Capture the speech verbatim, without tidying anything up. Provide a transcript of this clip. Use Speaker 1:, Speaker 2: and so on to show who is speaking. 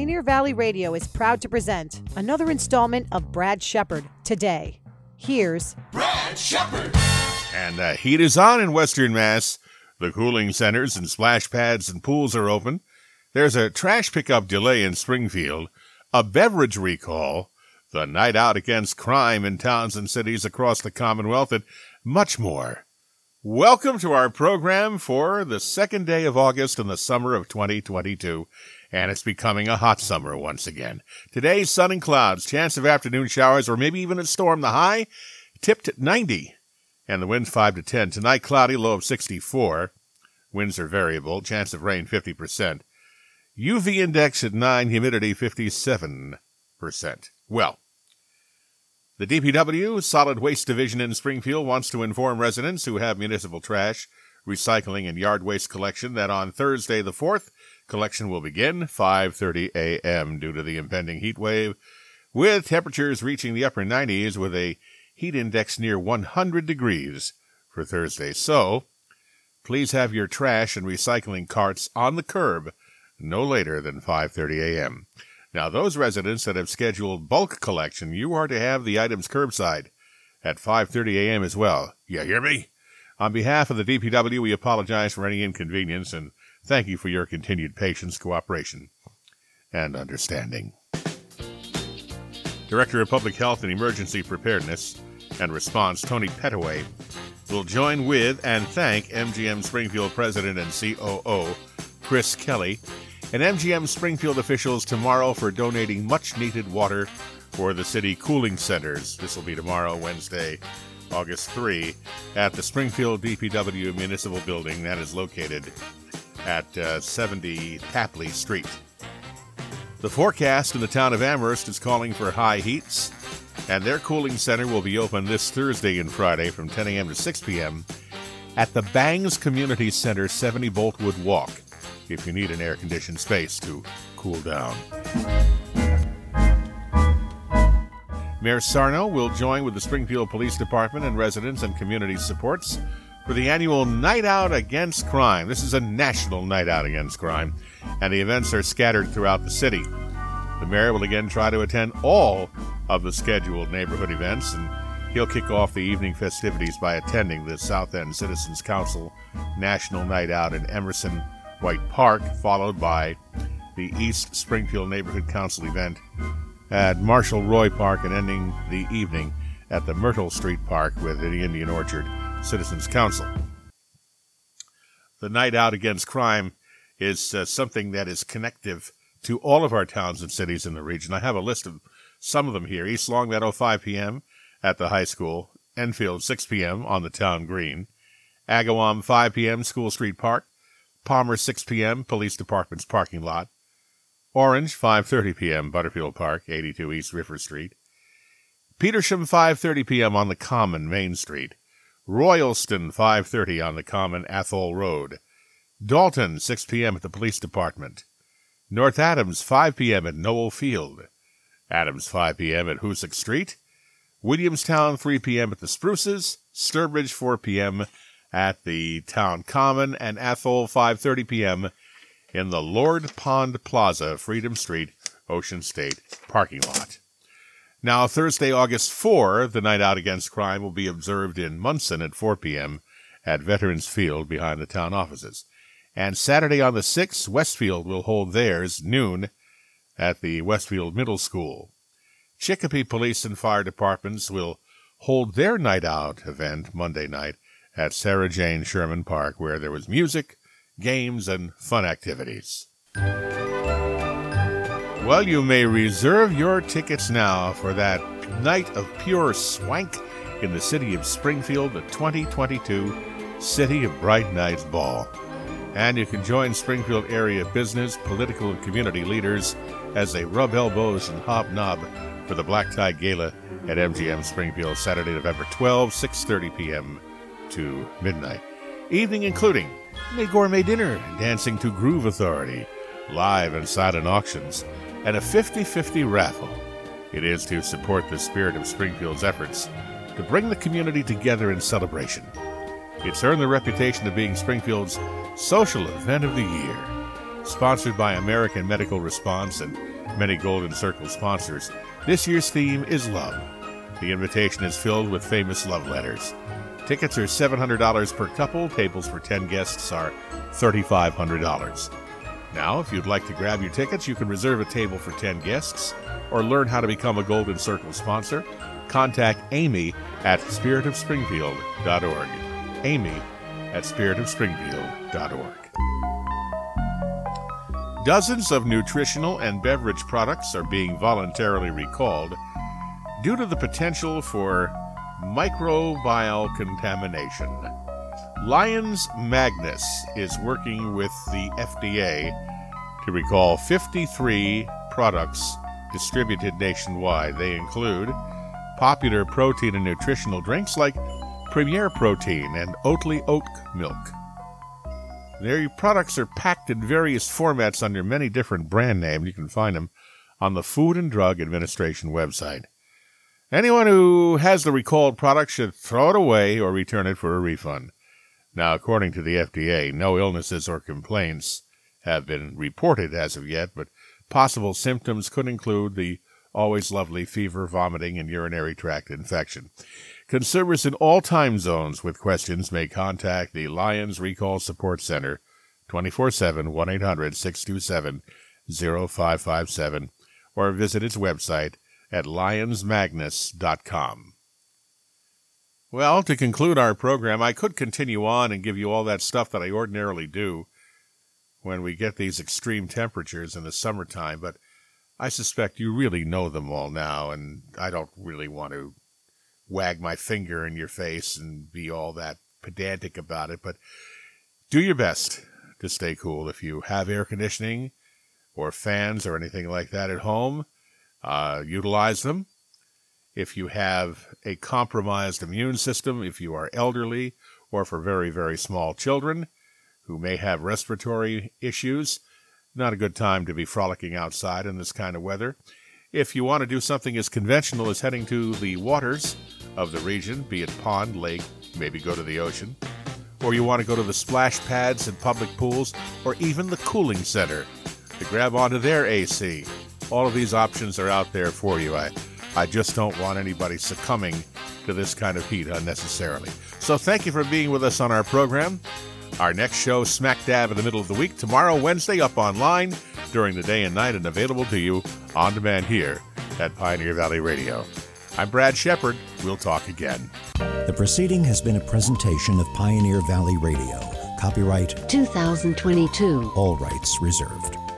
Speaker 1: Pioneer Valley Radio is proud to present another installment of Brad Shepard Today. Here's
Speaker 2: Brad Shepard.
Speaker 3: And the heat is on in Western Mass. The cooling centers and splash pads and pools are open. There's a trash pickup delay in Springfield, a beverage recall, the night out against crime in towns and cities across the Commonwealth, and much more. Welcome to our program for the second day of August in the summer of twenty twenty-two, and it's becoming a hot summer once again. Today, sun and clouds, chance of afternoon showers or maybe even a storm. The high tipped at ninety, and the winds five to ten. Tonight, cloudy, low of sixty-four. Winds are variable, chance of rain fifty percent. U V index at nine, humidity fifty-seven percent. Well, the D P W Solid Waste Division in Springfield wants to inform residents who have municipal trash, recycling, and yard waste collection that on Thursday the fourth, collection will begin five thirty a.m. due to the impending heat wave, with temperatures reaching the upper nineties with a heat index near one hundred degrees for Thursday. So, please have your trash and recycling carts on the curb no later than five thirty a.m. Now, those residents that have scheduled bulk collection, you are to have the items curbside at five thirty a.m. as well. You hear me? On behalf of the D P W, we apologize for any inconvenience and thank you for your continued patience, cooperation, and understanding. Director of Public Health and Emergency Preparedness and Response, Tony Pettaway, will join with and thank M G M Springfield President and C O O Chris Kelly and M G M Springfield officials tomorrow for donating much-needed water for the city cooling centers. This will be tomorrow, Wednesday, August third, at the Springfield D P W Municipal Building that is located at uh, seventy Tapley Street. The forecast in the town of Amherst is calling for high heats, and their cooling center will be open this Thursday and Friday from ten a.m. to six p.m. at the Bangs Community Center, seventy Boltwood Walk, if you need an air-conditioned space to cool down. Mayor Sarno will join with the Springfield Police Department and residents and community supports for the annual Night Out Against Crime. This is a national night out against crime, and the events are scattered throughout the city. The mayor will again try to attend all of the scheduled neighborhood events, and he'll kick off the evening festivities by attending the South End Citizens Council National Night Out in Emerson White Park, followed by the East Springfield Neighborhood Council event at Marshall Roy Park, and ending the evening at the Myrtle Street Park with the Indian Orchard Citizens Council. The Night Out Against Crime is uh, something that is connective to all of our towns and cities in the region. I have a list of some of them here. East Longmeadow, five p.m. at the high school. Enfield, six p.m. on the town green. Agawam, five p.m. School Street Park. Palmer, six p.m., Police Department's parking lot. Orange, five thirty p.m., Butterfield Park, eighty-two East River Street. Petersham, five thirty p.m. on the Common, Main Street. Royalston, five thirty on the Common, Athol Road. Dalton, six p.m. at the Police Department. North Adams, five p.m. at Noel Field. Adams, five p.m. at Hoosick Street. Williamstown, three p.m. at the Spruces. Sturbridge, four p.m. at the Town Common, and Athol, five thirty p.m. in the Lord Pond Plaza, Freedom Street, Ocean State parking lot. Now, Thursday, August fourth, the Night Out Against Crime will be observed in Munson at four p.m. at Veterans Field behind the town offices. And Saturday on the sixth, Westfield will hold theirs noon at the Westfield Middle School. Chicopee Police and Fire Departments will hold their Night Out event Monday night at Sarah Jane Sherman Park, where there was music, games, and fun activities. Well, you may reserve your tickets now for that night of pure swank in the city of Springfield, the twenty twenty-two City of Bright Nights Ball. And you can join Springfield area business, political, and community leaders as they rub elbows and hobnob for the Black Tie Gala at M G M Springfield, Saturday, November twelfth, six thirty p.m. to midnight. Evening including a gourmet dinner, dancing to Groove Authority, live and silent auctions, and a fifty-fifty raffle. It is to support the spirit of Springfield's efforts to bring the community together in celebration. It's earned the reputation of being Springfield's social event of the year. Sponsored by American Medical Response and many Golden Circle sponsors. This year's theme is love. The invitation is filled with famous love letters. Tickets are seven hundred dollars per couple. Tables for ten guests are three thousand five hundred dollars. Now, if you'd like to grab your tickets, you can reserve a table for ten guests or learn how to become a Golden Circle sponsor. Contact Amy at spirit of springfield dot org. Amy at spirit of springfield dot org. Dozens of nutritional and beverage products are being voluntarily recalled due to the potential for microbial contamination. Lyons Magnus is working with the F D A to recall fifty-three products distributed nationwide. They include popular protein and nutritional drinks like Premier Protein and Oatly Oat Milk. Their products are packed in various formats under many different brand names. You can find them on the Food and Drug Administration website. Anyone who has the recalled product should throw it away or return it for a refund. Now, according to the F D A, no illnesses or complaints have been reported as of yet, but possible symptoms could include the always lovely fever, vomiting, and urinary tract infection. Consumers in all time zones with questions may contact the Lyons Recall Support Center, twenty-four seven, one eight hundred, six two seven, zero five five seven, or visit its website at lyons magnus dot com. Well, to conclude our program, I could continue on and give you all that stuff that I ordinarily do when we get these extreme temperatures in the summertime, but I suspect you really know them all now, and I don't really want to wag my finger in your face and be all that pedantic about it, but do your best to stay cool. If you have air conditioning or fans or anything like that at home, uh, utilize them. If you have a compromised immune system, if you are elderly, or for very, very small children who may have respiratory issues, not a good time to be frolicking outside in this kind of weather. If you want to do something as conventional as heading to the waters of the region, be it pond, lake, maybe go to the ocean, or you want to go to the splash pads and public pools, or even the cooling center to grab onto their A C, all of these options are out there for you. I, I just don't want anybody succumbing to this kind of heat unnecessarily. So thank you for being with us on our program. Our next show, smack dab in the middle of the week, tomorrow, Wednesday, up online during the day and night and available to you on demand here at Pioneer Valley Radio. I'm Brad Shepard. We'll talk again.
Speaker 2: The proceeding has been a presentation of Pioneer Valley Radio. Copyright
Speaker 4: two thousand twenty-two.
Speaker 2: All rights reserved.